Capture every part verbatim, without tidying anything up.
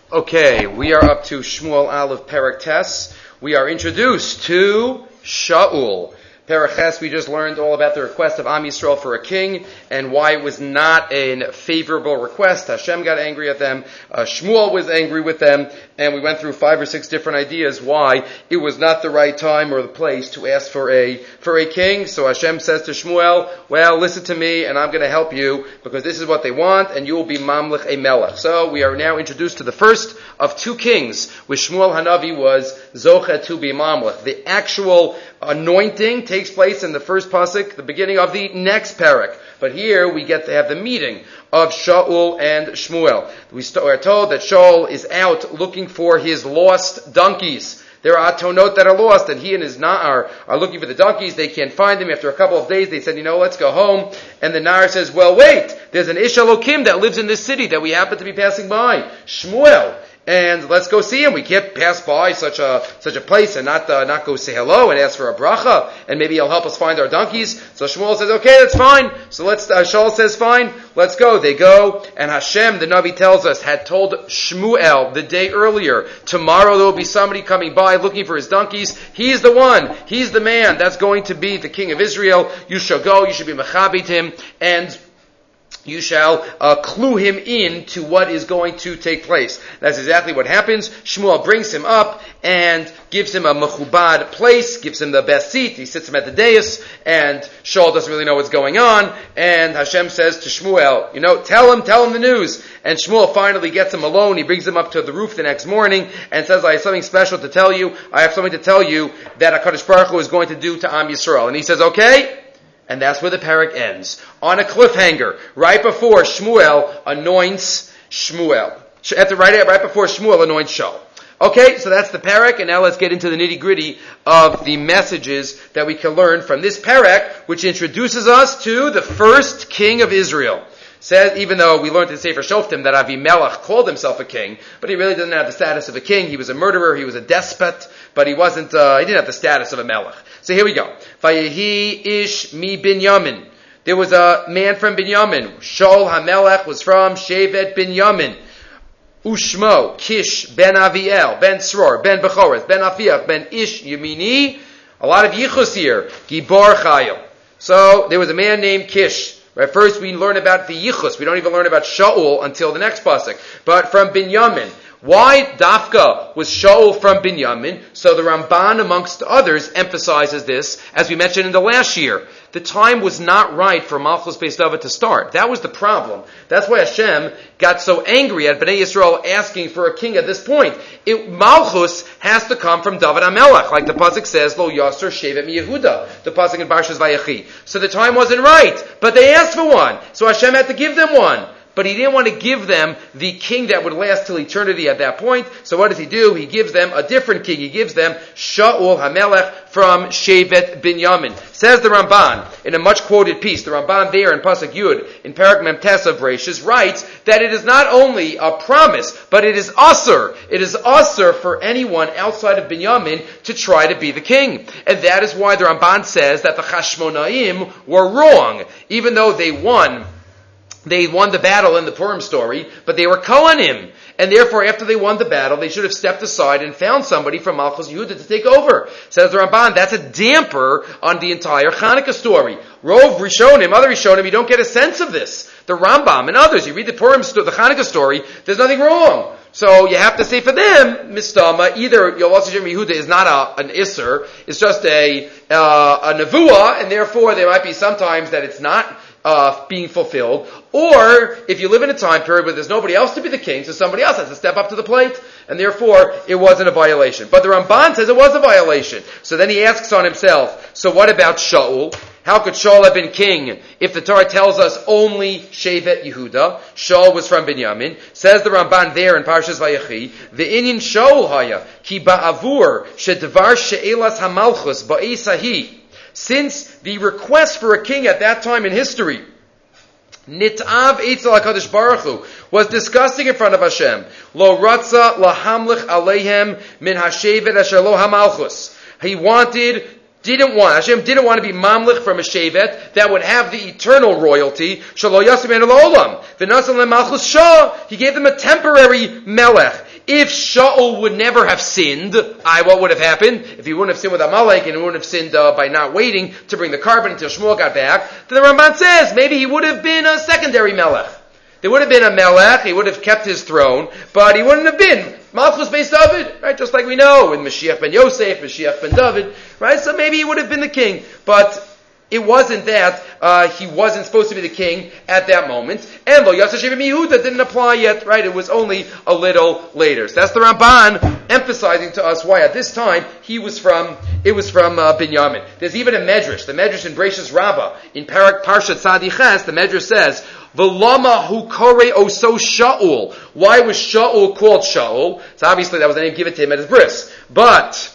Okay, we are up to Shmuel Aleph Perek Tes. We are introduced to Shaul. Perek Tes, we just learned all about the request of Am Yisrael for a king and why it was not a favorable request. Hashem got angry at them. Uh, Shmuel was angry with them. And we went through five or six different ideas why it was not the right time or the place to ask for a for a king. So Hashem says to Shmuel, well, listen to me and I'm going to help you because this is what they want and you will be mamlich a melech. So we are now introduced to the first of two kings, which Shmuel Hanavi was zoche to be mamlich. The actual anointing takes place in the first pasuk, the beginning of the next parak. But here we get to have the meeting of Shaul and Shmuel. We are told that Shaul is out looking for his lost donkeys. There are atonot that are lost, and he and his Na'ar are looking for the donkeys. They can't find them. After a couple of days, they said, you know, let's go home. And the Na'ar says, well, wait, there's an Ish Elokim that lives in this city that we happen to be passing by. Shmuel. And let's go see him. We can't pass by such a such a place and not uh, not go say hello and ask for a bracha, and maybe he'll help us find our donkeys. So Shmuel says, okay, that's fine. So let's, uh, Shaul says, fine, let's go. They go, and Hashem, the Navi tells us, had told Shmuel the day earlier, tomorrow there will be somebody coming by looking for his donkeys. He's the one. He's the man. That's going to be the king of Israel. You shall go. You should be mechabit him. And you shall uh, clue him in to what is going to take place. That's exactly what happens. Shmuel brings him up and gives him a mechubad place, gives him the best seat. He sits him at the dais, and Shaul doesn't really know what's going on. And Hashem says to Shmuel, you know, tell him, tell him the news. And Shmuel finally gets him alone. He brings him up to the roof the next morning and says, I have something special to tell you. I have something to tell you that HaKadosh Baruch Hu is going to do to Am Yisrael. And he says, okay. And that's where the parak ends. On a cliffhanger, right before Shmuel anoints Shmuel. At the right, right before Shmuel anoints Shaul. Okay, so that's the parak, and now let's get into the nitty-gritty of the messages that we can learn from this parak, which introduces us to the first king of Israel. Says, even though we learned in Sefer Shoftim that Avimelech called himself a king, but he really doesn't have the status of a king. He was a murderer, he was a despot, but he wasn't, uh, he didn't have the status of a melech. So here we go. Vayehi ish mi Binyamin. There was a man from Binyamin. Shaul HaMelech was from Shevet Binyamin. Ushmo, Kish, Ben Aviel, Ben Sror, Ben Bechoras, Ben Afiach, Ben Ish Yemini. A lot of yichus here. Gibor Chayil. So there was a man named Kish. Right, first we learn about the yichus. We don't even learn about Shaul until the next pasuk. But from Binyamin. Why Dafka was Shaul from Binyamin? So the Ramban, amongst others, emphasizes this, as we mentioned in the last year. The time was not right for Malchus Beis David to start. That was the problem. That's why Hashem got so angry at Bnei Yisrael asking for a king at this point. It, Malchus has to come from David HaMelech, like the pasuk says, Lo Yasser Shevet Mi Yehuda, the pasuk in Parshas Vayechi. So the time wasn't right, but they asked for one. So Hashem had to give them one. But he didn't want to give them the king that would last till eternity at that point. So what does he do? He gives them a different king. He gives them Shaul HaMelech from Shevet Binyamin. Says the Ramban, in a much quoted piece, the Ramban there in Pasuk Yud, in Parak Mem Tes of Reishis, writes that it is not only a promise, but it is usur. It is usur for anyone outside of Binyamin to try to be the king. And that is why the Ramban says that the Chashmonaim were wrong. Even though they won They won the battle in the Purim story, but they were Kohanim. And therefore, after they won the battle, they should have stepped aside and found somebody from Malchus Yehuda to take over. Says the Ramban, that's a damper on the entire Hanukkah story. Rov Rishonim, other Rishonim, you don't get a sense of this. The Rambam and others, you read the Purim, sto- the Hanukkah story, there's nothing wrong. So you have to say for them, Mistama, either Yolas Hashem Yehuda is not a, an Isser, it's just a, uh, a Nevuah, and therefore there might be sometimes that it's not Uh, being fulfilled, or if you live in a time period where there's nobody else to be the king, so somebody else has to step up to the plate, and therefore it wasn't a violation. But the Ramban says it was a violation. So then he asks on himself, so what about Shaul? How could Shaul have been king if the Torah tells us only Shevet Yehuda? Shaul was from Binyamin. Says the Ramban there in Parshas Vayechi, the inyan Shaul haya ki ba'avur shedvar she'elas hamalchus ba'esahi. Since the request for a king at that time in history, Nit'av Eitzel HaKadosh Baruch Hu, was discussing in front of Hashem, Lo Ratza Lahamlich Aleihem Min HaShevet Asher Lo HaMalchus. He wanted, didn't want, Hashem didn't want to be mamlich from a shevet that would have the eternal royalty, Shalo Yasim En Olam. V'Nasan LeMalchus Shah, he gave them a temporary melech. If Shaul would never have sinned, I, what would have happened? If he wouldn't have sinned with Amalek and he wouldn't have sinned uh, by not waiting to bring the carbon until Shmuel got back, then the Ramban says maybe he would have been a secondary melech. There would have been a melech, he would have kept his throne, but he wouldn't have been Malchus Beis David, right? Just like we know with Mashiach ben Yosef, Mashiach ben David, right? So maybe he would have been the king, but it wasn't that. Uh, he wasn't supposed to be the king at that moment. And Lo Yaseh Sheva Yehuda didn't apply yet, right? It was only a little later. So that's the Ramban emphasizing to us why at this time he was from, it was from uh, Binyamin. There's even a Medrash, the Medrash in Bereishis Rabbah, in Parak Parshat Tzadi Ches, the Medrash says, V'lama hu kore oso Shaul. Why was Shaul called Shaul? So obviously that was the name given to him at his bris. But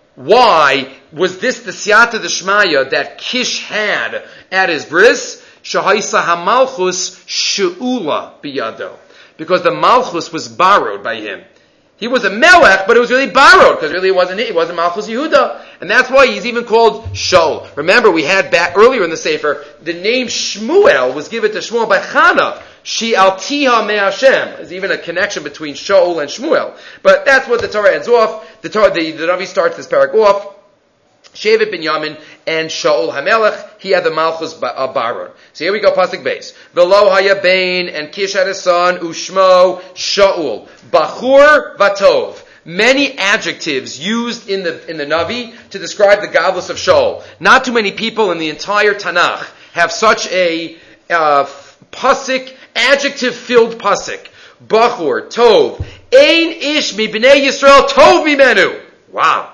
why was this the siyata d'shmaya that Kish had at his bris? Shahaisa hamalchus she'ula biyado. Because the malchus was borrowed by him. He was a melech, but it was really borrowed, because really it wasn't it wasn't Malchus Yehuda. And that's why he's even called Shaul. Remember, we had back earlier in the Sefer, the name Shmuel was given to Shmuel by Chana. She'altiha me Hashem. There's even a connection between Shaul and Shmuel. But that's what the Torah ends off. The Torah, the, the Navi starts this parak off. Shevet Binyamin and Shaul HaMelech, he had the Malchus uh, Baron. So here we go, Pasuk Beis. V'lo haya bain, and Kish had a son, Ushmo Shaul. Bachur Vatov. Many adjectives used in the in the Navi to describe the godless of Shaul. Not too many people in the entire Tanakh have such a uh, pasuk, adjective-filled pasuk. Bachur, Tov. Ein ish mi b'nei Yisrael Tov mimenu. Wow.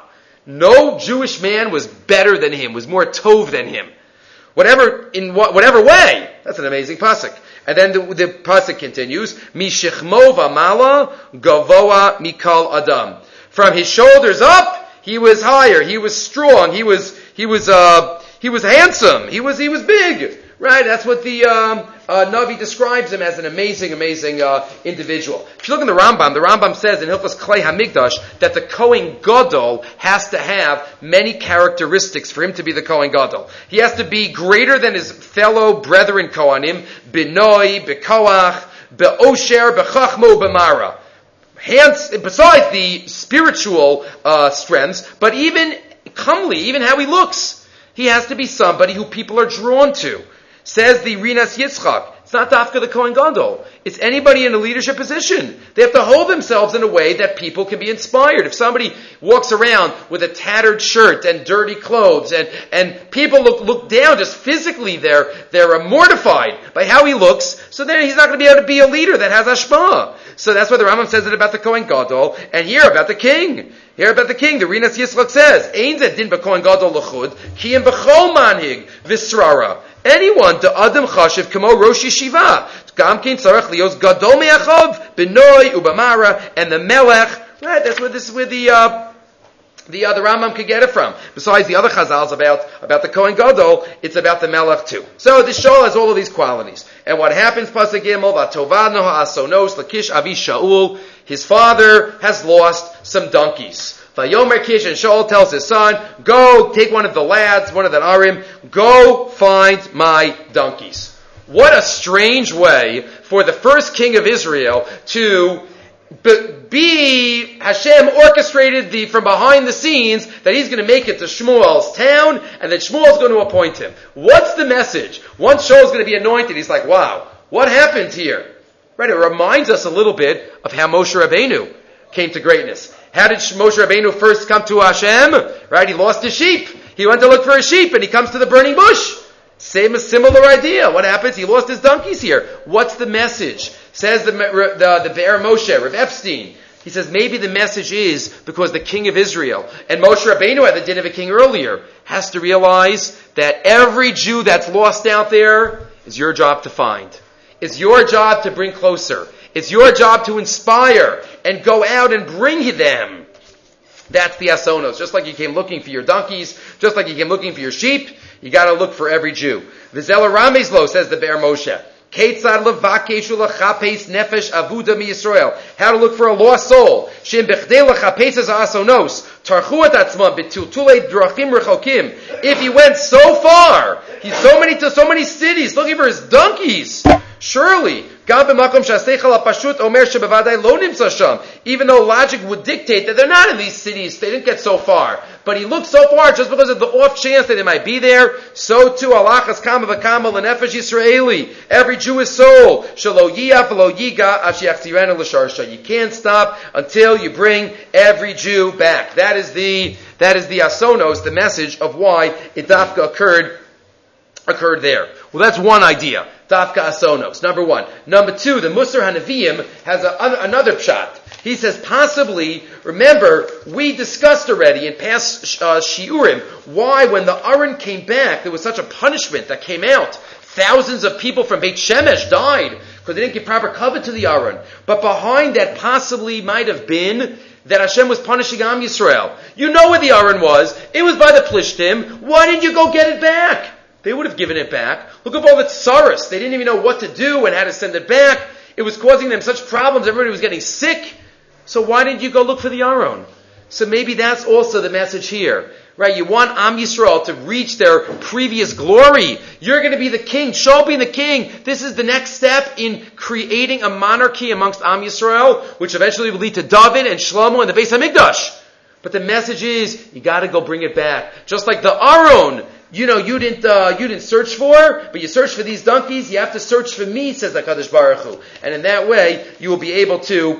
No Jewish man was better than him, was more tov than him. Whatever, in wh- whatever way. That's an amazing pasuk. And then the, the pasuk continues, Mishechmo v'mala gavoa mikal adam. From his shoulders up, he was higher, he was strong, he was, he was, uh, he was handsome, he was, he was big. Right? That's what the um, uh, Navi describes him as, an amazing, amazing uh, individual. If you look in the Rambam, the Rambam says in Hilchos Klei Hamikdash that the Kohen Gadol has to have many characteristics for him to be the Kohen Gadol. He has to be greater than his fellow brethren Kohanim, Binoi, Bekoach, Be'osher, Bechachmo, B'mara. Hence, besides the spiritual uh, strengths, but even comely, even how he looks. He has to be somebody who people are drawn to. Says the Rinas Yitzchak, it's not Dafka the Kohen Gadol. It's anybody in a leadership position. They have to hold themselves in a way that people can be inspired. If somebody walks around with a tattered shirt and dirty clothes, and, and people look look down, just physically they're they're mortified by how he looks, so then he's not going to be able to be a leader that has hashpah. So that's why the Rambam says it about the Kohen Gadol, and here about the king. Here about the king, the Rinas Yitzchak says, Ein zeh din b'Kohen Gadol l'chud, ki im b'chol manhig v'srara. Anyone, the Adam Chashiv, Kamo Rosh Yeshiva, Gam Kein Tzarech Lios Gadol Me'achav, B'noi Ubamara, and the Melech, right, that's where this is where the, uh, the, uh, the Rambam could get it from. Besides the other Chazals about, about the Kohen Gadol, it's about the Melech too. So this Shaul has all of these qualities. And what happens, Pasuk Gimel, V'tovadno ha'asonos Lakish Avi Shaul, his father has lost some donkeys. Vayomer Kish, and Shaul tells his son, go take one of the lads, one of the Arim, go find my donkeys. What a strange way for the first king of Israel to be, Hashem orchestrated the, from behind the scenes that he's going to make it to Shmuel's town and that Shmuel's going to appoint him. What's the message? Once Shaul's going to be anointed, he's like, wow, what happened here? Right, it reminds us a little bit of how Moshe Rabbeinu came to greatness. How did Moshe Rabbeinu first come to Hashem? Right, he lost his sheep. He went to look for his sheep and he comes to the burning bush. Same, a similar idea. What happens? He lost his donkeys here. What's the message? Says the the, the Be'er Moshe, Rav Epstein. He says maybe the message is because the king of Israel, and Moshe Rabbeinu at the din of a king earlier, has to realize that every Jew that's lost out there is your job to find. It's your job to bring closer. It's your job to inspire and go out and bring them. That's the asonos. Just like you came looking for your donkeys, just like you came looking for your sheep, you got to look for every Jew. V'zela Ramezlo, says the Be'er Moshe. Ketzad levakeshu lachapes nefesh avuda mi Yisrael. How to look for a lost soul. Shem bechdei lachapes as asonos. Tarchu et atzman betiltulei drachim rechokim. If he went so far, he's so many to so many cities looking for his donkeys. Surely, even though logic would dictate that they're not in these cities, they didn't get so far. But he looked so far just because of the off chance that they might be there. So too, Alachas Kama V'Kama L'Nefesh Yisraeli. Every Jewish soul. Shelo Yiyaf Lo Yiga Ashiach Tirena L'Sharsha. You can't stop until you bring every Jew back. That is the, that is the asonos, the message of why it dafka occurred, occurred there. Well, that's one idea. Dafka asonos. Number one. Number two, the Musar Hanaviyim has a, an, another pshat. He says possibly, remember, we discussed already in past uh, shiurim, why when the Aron came back, there was such a punishment that came out. Thousands of people from Beit Shemesh died because they didn't give proper cover to the Aron. But behind that possibly might have been that Hashem was punishing Am Yisrael. You know where the Aron was. It was by the Plishtim. Why didn't you go get it back? They would have given it back. Look at all the tsaros. They didn't even know what to do and how to send it back. It was causing them such problems. Everybody was getting sick. So why didn't you go look for the Aron? So maybe that's also the message here. Right? You want Am Yisrael to reach their previous glory. You're going to be the king. Show being the king. This is the next step in creating a monarchy amongst Am Yisrael, which eventually will lead to David and Shlomo and the Beis HaMikdash. But the message is, you got to go bring it back. Just like the Aron, you know, you didn't uh, you didn't search for, but you searched for these donkeys. You have to search for me, says HaKadosh Baruch Hu. And in that way, you will be able to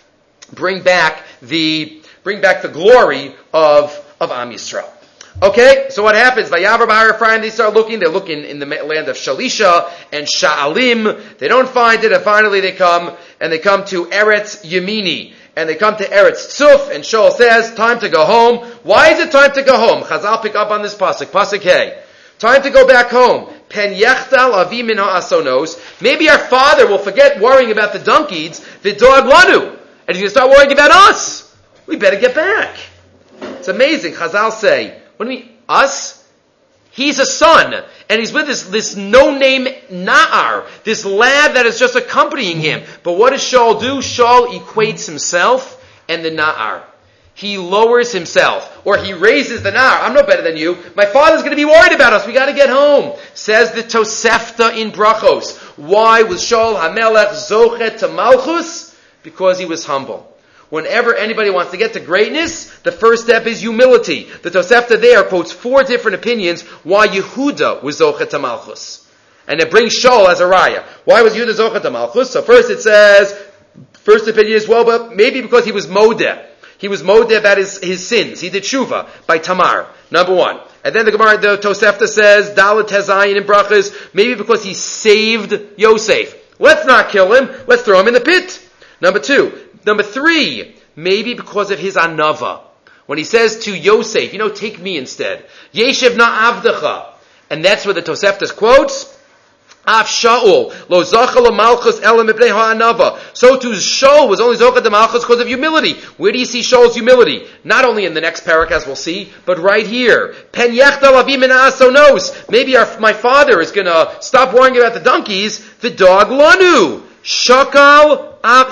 bring back the bring back the glory of of Am Yisrael. Okay, so what happens? Vayavar B'Har Ephraim, they start looking. They look in, in the land of Shalisha and Sha'alim. They don't find it, and finally they come and they come to Eretz Yemini. And they come to Eretz Tzuf, and Shaul says, time to go home. Why is it time to go home? Chazal pick up on this pasuk, pasuk Hey. Time to go back home. Pen yechtal avi min ha'asonos. Maybe our father will forget worrying about the donkeys, the dog lanu, and he's going to start worrying about us. We better get back. It's amazing. Chazal say, what do you mean, us? He's a son, and he's with this, this no-name Na'ar, this lad that is just accompanying him. But what does Shaul do? Shaul equates himself and the Na'ar. He lowers himself, or he raises the Na'ar. I'm no better than you. My father's going to be worried about us. We got to get home. Says the Tosefta in Brachos. Why was Shaul HaMelech zochet to Malchus? Because he was humble. Whenever anybody wants to get to greatness, the first step is humility. The Tosefta there quotes four different opinions why Yehuda was Zochet to Malchus. And it brings Shaul as a raya. Why was Yehuda Zochet to Malchus? So first it says, first opinion is, well, but maybe because he was Modeh. He was Modeh about his, his sins. He did Tshuva by Tamar. Number one. And then the Gemara, the Tosefta says, Dalet Tezayin in Brachas, maybe because he saved Yosef. Let's not kill him. Let's throw him in the pit. Number two. Number three, maybe because of his anava. When he says to Yosef, you know, take me instead. Yeshev na avdecha. And that's where the Toseftas quotes, Af Shaul, lo zacha lo malchus ela mipnei ha'anava. So too Shaul was only zocha to malchus because of humility. Where do you see Shaul's humility? Not only in the next parak, as we'll see, but right here. Pen yechtal avi min ha'asonos. Maybe our, my father is going to stop worrying about the donkeys. The dog lanu. Shakal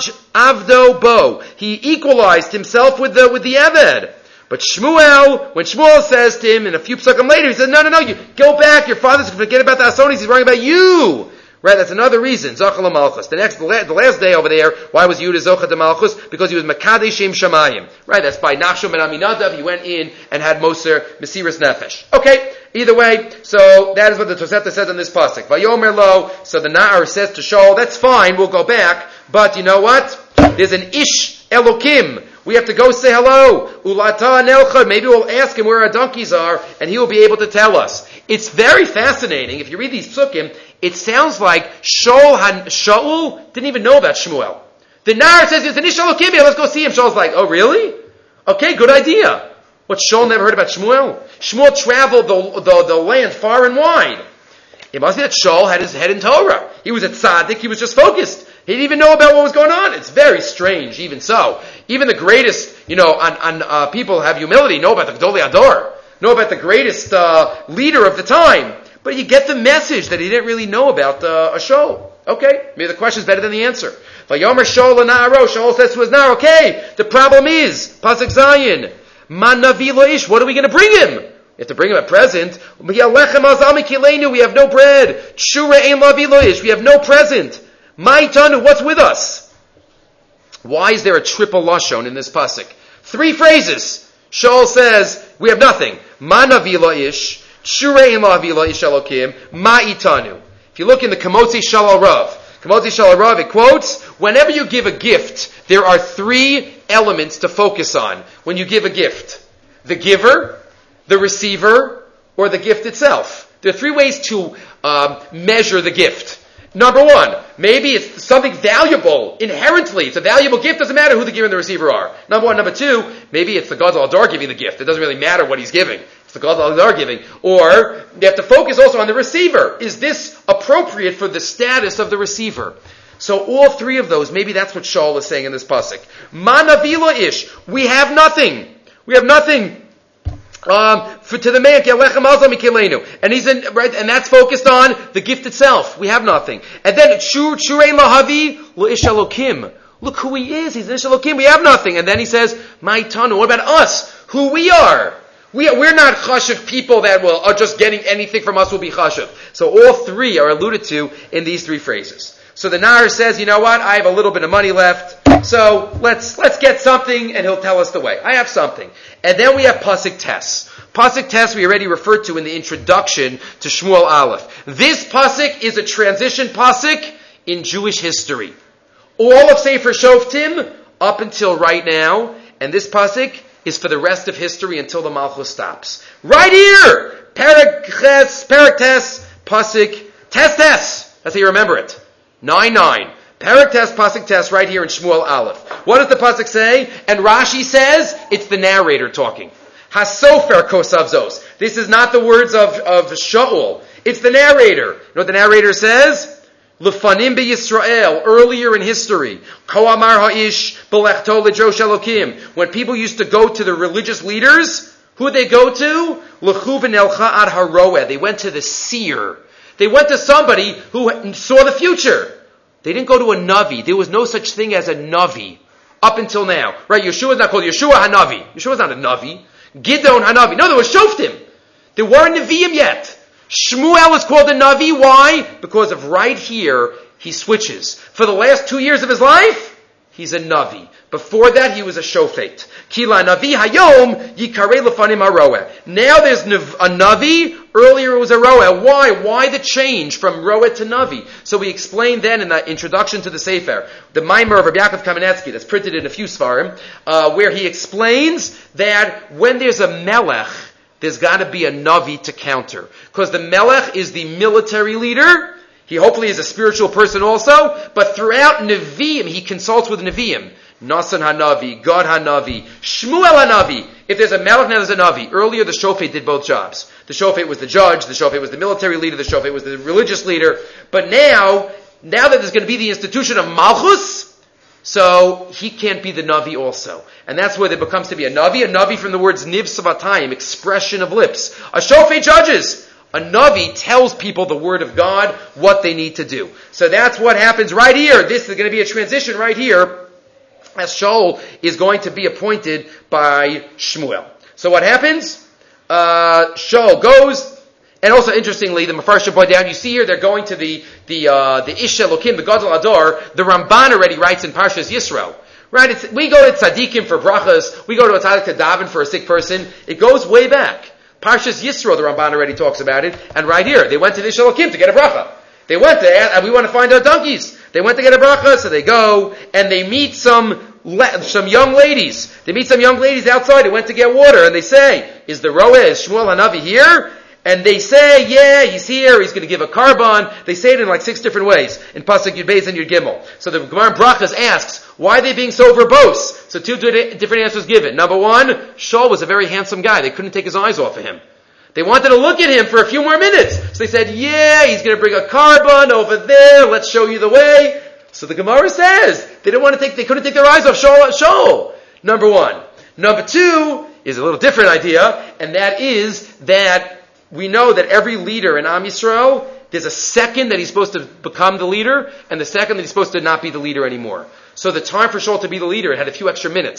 avdo bo. He equalized himself with the with the Eved. But Shmuel, when Shmuel says to him, in a few psukim later, he says, no, no, no, you go back. Your father's going to forget about the Asonis. He's worrying about you. Right, that's another reason. Zachal Malchus. The next, the last day over there, why was Yehuda Zocha to Malchus? Because he was Makadei Shem Shamayim. Right, that's by Nachshon ben Aminadav. He went in and had Moser Mesiras Nefesh. Okay, either way, so that is what the Tosefta says on this pasuk. Vayomer lo. So the Na'ar says to Shaul, that's fine, we'll go back. But you know what? There's an Ish Elokim. We have to go say hello. Ulata Nelcha. Maybe we'll ask him where our donkeys are, and he will be able to tell us. It's very fascinating. If you read these psukim, it sounds like Shaul, Shaul didn't even know about Shmuel. The Na'ar says, there's an Ish Elokim here, let's go see him. Shaul's like, oh really? Okay, good idea. What, Shaul never heard about Shmuel? Shmuel traveled the, the, the land far and wide. It must be that Shaul had his head in Torah. He was at Tzaddik, he was just focused. He didn't even know about what was going on. It's very strange, even so. Even the greatest, you know, on, on uh, people have humility, know about the Gedolei Ador, know about the greatest uh, leader of the time. But you get the message that he didn't really know about uh, a Shaul. Okay, maybe the question is better than the answer. Vayomer Shaul l'na'aro. Shaul says to his Na'ar, okay, the problem is, Pasuk Zayin, Man navi lo ish, what are we going to bring him? You have to bring him a present. We have no bread. We have no present. Ma'itanu, what's with us? Why is there a triple lashon in this pasuk? Three phrases. Shaul says, we have nothing. Ma navi lo ish, shurein lo avi lo ish elokim, ma'itanu. If you look in the Kamotzi Shalal Rav, Kamotzi Shalal Rav, it quotes, whenever you give a gift, there are three elements to focus on when you give a gift. The giver, the receiver, or the gift itself. There are three ways to um, measure the gift. Number one, maybe it's something valuable inherently. It's a valuable gift. Doesn't matter who the giver and the receiver are. Number one. Number two, maybe it's the Gadol Hadar giving the gift. It doesn't really matter what he's giving. It's the Gadol Hadar giving. Or you have to focus also on the receiver. Is this appropriate for the status of the receiver? So all three of those, maybe that's what Shaul is saying in this pasuk. Ma navilo ish. We have nothing. We have nothing. Um, for to the man, and he's in, right, and that's focused on the gift itself. We have nothing. And then shur shurein lahavi lo ish elokim. Look who he is. He's an ish elokim. We have nothing. And then he says, ma'itanu. What about us? Who we are? We are, we're not chashiv people that will are just getting anything from us will be chashiv. So all three are alluded to in these three phrases. So the Nar says, you know what? I have a little bit of money left. So let's let's get something, and he'll tell us the way. I have something. And then we have Pasuk Tes. Pasuk Tes we already referred to in the introduction to Shmuel Aleph. This Pasuk is a transition Pasuk in Jewish history. All of Sefer Shoftim up until right now, and this Pasuk is for the rest of history until the Malchus stops. Right here! Perek Ches, Perek Tes, Pasuk Tes Tes. That's how you remember it. nine nine. Perek Tes, Pasuk Tes, right here in Shmuel Aleph. What does the Pasuk say? And Rashi says, it's the narrator talking. Hasofer kosavzos. This is not the words of, of Shaul. It's the narrator. You know what the narrator says? Lefanim be Yisrael, earlier in history. Ko amar ha'ish belechto lejosh elokim. When people used to go to the religious leaders, who would they go to? Lechu v'nelcha ad haroeh. They went to the seer. They went to somebody who saw the future. They didn't go to a Navi. There was no such thing as a Navi up until now. Right? Yeshua is not called Yeshua HaNavi. Yeshua is not a Navi. Gidon HaNavi. No, there was Shoftim. There weren't Nevi'im yet. Shmuel is called a Navi. Why? Because of right here, he switches. For the last two years of his life, he's a Navi. Before that, he was a Shofet. Kila Navi Hayom Yikarei Lefanim HaRoeh. Now there's a Navi. Earlier it was a Roeh. Why? Why the change from Roeh to Navi? So we explained then in the introduction to the Sefer, the Maimer of Rabbi Yaakov Kamenetsky, that's printed in a few Sfarim, uh, where he explains that when there's a Melech, there's got to be a Navi to counter. Because the Melech is the military leader. He hopefully is a spiritual person also. But throughout Nevi'im, he consults with Nevi'im. Nasan HaNavi, God HaNavi, Shmuel HaNavi. If there's a Melech, now there's a Navi. Earlier, the Shofet did both jobs. The Shofet was the judge, the Shofet was the military leader, the Shofet was the religious leader. But now, now that there's going to be the institution of Malchus, so he can't be the Navi also. And that's where there becomes to be a Navi. A Navi from the words Niv Savatayim, expression of lips. A Shofet judges. A Navi tells people the word of God, what they need to do. So that's what happens right here. This is going to be a transition right here, as Shaul is going to be appointed by Shmuel. So what happens? Uh, Shaul goes, and also interestingly, the Mefarshim point down, you see here, they're going to the, the, uh, the Ish Elokim, the Gadol Hadar. The Ramban already writes in Parshas Yisro. Right? It's, we go to tzaddikim for brachas. We go to a tzaddik to daven for a sick person. It goes way back. Parshas Yisro, the Ramban already talks about it. And right here, they went to the Ish Elokim to get a bracha. They went there, and we want to find our donkeys. They went to get a bracha, so they go, and they meet some some young ladies. They meet some young ladies outside. They went to get water, and they say, is the Roeh, is Shmuel HaNavi here? And they say, yeah, he's here, he's going to give a carbon. They say it in like six different ways, in Pasuk Yud Beis and Yud Gimel. So the Gemara Brachas asks, why are they being so verbose? So two different answers given. Number one, Shaul was a very handsome guy. They couldn't take his eyes off of him. They wanted to look at him for a few more minutes. So they said, yeah, he's going to bring a carbon over there. Let's show you the way. So the Gemara says they didn't want to take, they couldn't take their eyes off Shaul. Shaul. Number one. Number two is a little different idea, and that is that we know that every leader in Am Yisrael, there's a second that he's supposed to become the leader, and the second that he's supposed to not be the leader anymore. So the time for Shaul to be the leader, it had a few extra minutes.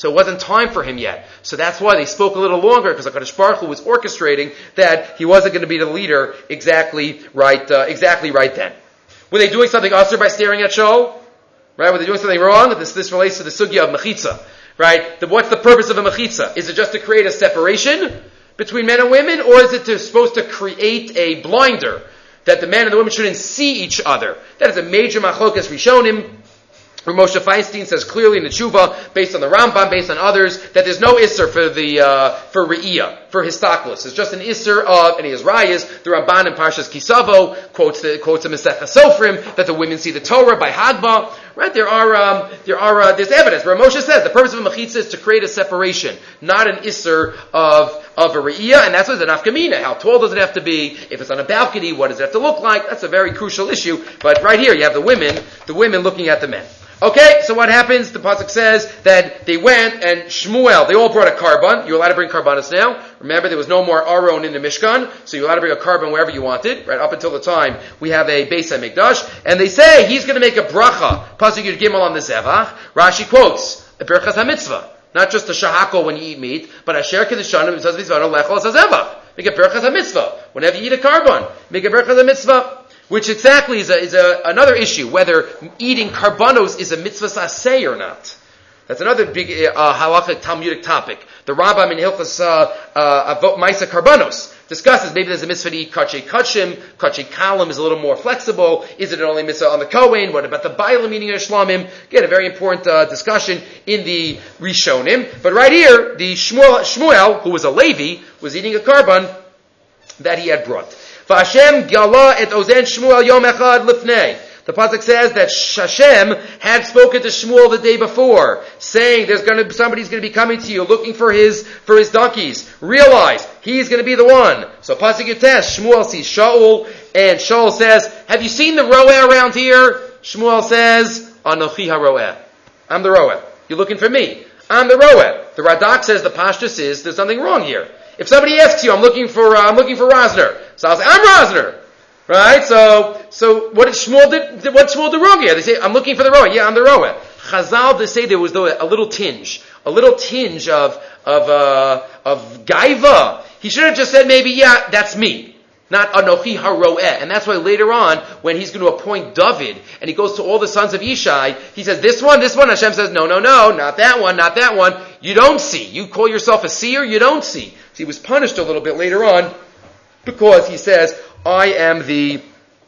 So it wasn't time for him yet. So that's why they spoke a little longer, because HaKadosh Baruch Hu was orchestrating that he wasn't going to be the leader exactly right, uh, exactly right then. Were they doing something usher by staring at Shaul? Right? Were they doing something wrong? This, this relates to the sugya of mechitza. Right? The, what's the purpose of a mechitza? Is it just to create a separation between men and women, or is it to, supposed to create a blinder that the men and the women shouldn't see each other? That is a major machlokas rishonim. Where Moshe Feinstein says clearly in the Tshuva, based on the Rambam, based on others, that there's no Isser for the, uh, for Re'iyah, for Histaklis. It's just an Isser of, and he has Rayas, the Ramban in Parshas Kisavo, quotes the, quotes the Masechah Sofrim, that the women see the Torah by Hagba. Right? There are, um, there are, uh, there's evidence. Where Moshe says the purpose of a Mechitza is to create a separation, not an Isser of, of a Re'iyah, and that's what the Nafkamina. How tall does it have to be? If it's on a balcony, what does it have to look like? That's a very crucial issue. But right here, you have the women, the women looking at the men. Okay, so what happens? The pasuk says that they went and Shmuel, they all brought a carbon. You're allowed to bring carbonas now. Remember, there was no more Aron in the Mishkan, so you're allowed to bring a carbon wherever you wanted, right? Up until the time we have a Beis HaMikdash. And they say he's going to make a bracha, pasuk Yud Gimel on the Zevach. Rashi quotes, a Berachas HaMitzvah. Not just the shahakol when you eat meat, but Asher Kedushanim, it says Vizvano Lechol HaZevach. Make a Berachas HaMitzvah. Whenever you eat a carbon, make a Berachas HaMitzvah. Which exactly is a, is a, another issue, whether eating karbanos is a mitzvah saseh or not. That's another big uh, halachic Talmudic topic. The Rambam in Hilchos uh, uh, Avot Maisa Karbanos discusses maybe there's a mitzvah to eat kachei kachim, kachei kalim is a little more flexible. Is it only mitzvah on the Kohen? What about the Bailam eating a shlamim? Again, a very important uh, discussion in the Rishonim. But right here, the Shmuel, Shmuel, who was a Levi, was eating a karban that he had brought. Hashem gala et ozen Shmuel yom echad lifnei. The pasuk says that Hashem had spoken to Shmuel the day before, saying, "There's going to somebody's going to be coming to you looking for his for his donkeys. Realize he's going to be the one." So pasuk Yutes, Shmuel sees Shaul, and Shaul says, "Have you seen the roeh around here?" Shmuel says, "Anochi haroeh. I'm the roeh. You're looking for me. I'm the roeh." The Radak says the pashtus is there's something wrong here. If somebody asks you, I'm looking for, uh, I'm looking for Rosner. So I'll say, I'm Rosner. Right? So, so what did Shmuel did, what Shmuel did wrong here? They say, I'm looking for the roeh. Yeah, I'm the roeh. Chazal, they say there was a little tinge, a little tinge of, of, uh, of gaiva. He should have just said maybe, yeah, that's me. Not Anochi haroeh. And that's why later on, when he's going to appoint David, and he goes to all the sons of Ishai, he says, this one, this one. Hashem says, no, no, no, not that one, not that one. You don't see. You call yourself a seer, you don't see. So he was punished a little bit later on, because he says, I am the,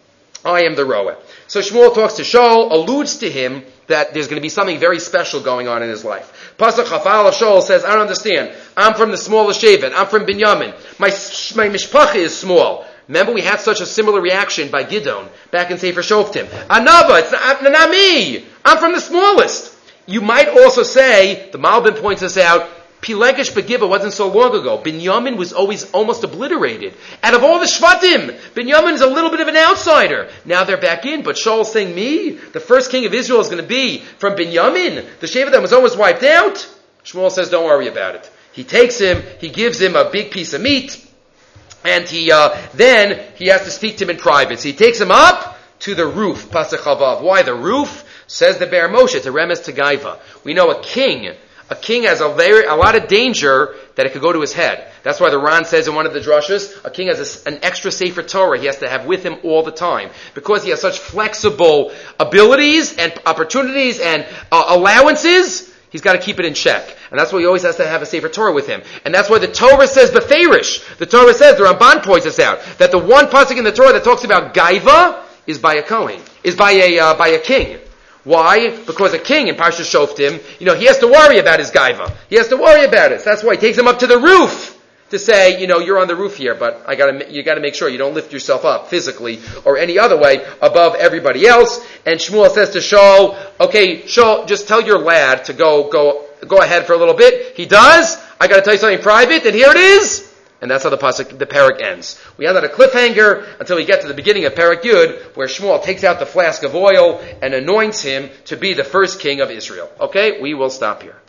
I am the roeh. So Shmuel talks to Shaul, alludes to him that there's going to be something very special going on in his life. Pasuk Chafal of Shaul says, I don't understand. I'm from the smallest Shevet. I'm from Binyamin. My, my mishpacha is small. Remember, we had such a similar reaction by Gidon back in Sefer Shoftim. Anava, it's not, not me. I'm from the smallest. You might also say, the Malbim points this out, Pilegesh Begiva wasn't so long ago. Binyamin was always almost obliterated. Out of all the Shvatim, Binyamin is a little bit of an outsider. Now they're back in, but Shaul's saying, me, the first king of Israel is going to be from Binyamin. The Shevet that was almost wiped out. Shmuel says, don't worry about it. He takes him, he gives him a big piece of meat, and he uh, then he has to speak to him in private. So he takes him up to the roof. Pasuk Chavav. Why the roof? Says the Be'er Moshe, to Remes to Gaiva. We know a king, a king has a very a lot of danger that it could go to his head. That's why the Ran says in one of the drushes, a king has a, an extra Sefer Torah he has to have with him all the time. Because he has such flexible abilities and opportunities and uh, allowances, he's got to keep it in check. And that's why he always has to have a Sefer Torah with him. And that's why the Torah says Beferish. The Torah says, the Ramban points this out, that the one pasuk in the Torah that talks about Gaiva is by a Kohen, is by a, uh, by a king. Why? Because a king in Parshas Shoftim, you know, he has to worry about his Gaiva. He has to worry about it. So that's why he takes him up to the roof to say, you know, you're on the roof here, but I gotta, you gotta make sure you don't lift yourself up physically or any other way above everybody else. And Shmuel says to Shaul, okay, Shaul, just tell your lad to go, go, go ahead for a little bit. He does. I gotta tell you something private, and here it is. And that's how the pasuk, the parak ends. We end on a cliffhanger until we get to the beginning of Parak Yud, where Shmuel takes out the flask of oil and anoints him to be the first king of Israel. Okay, we will stop here.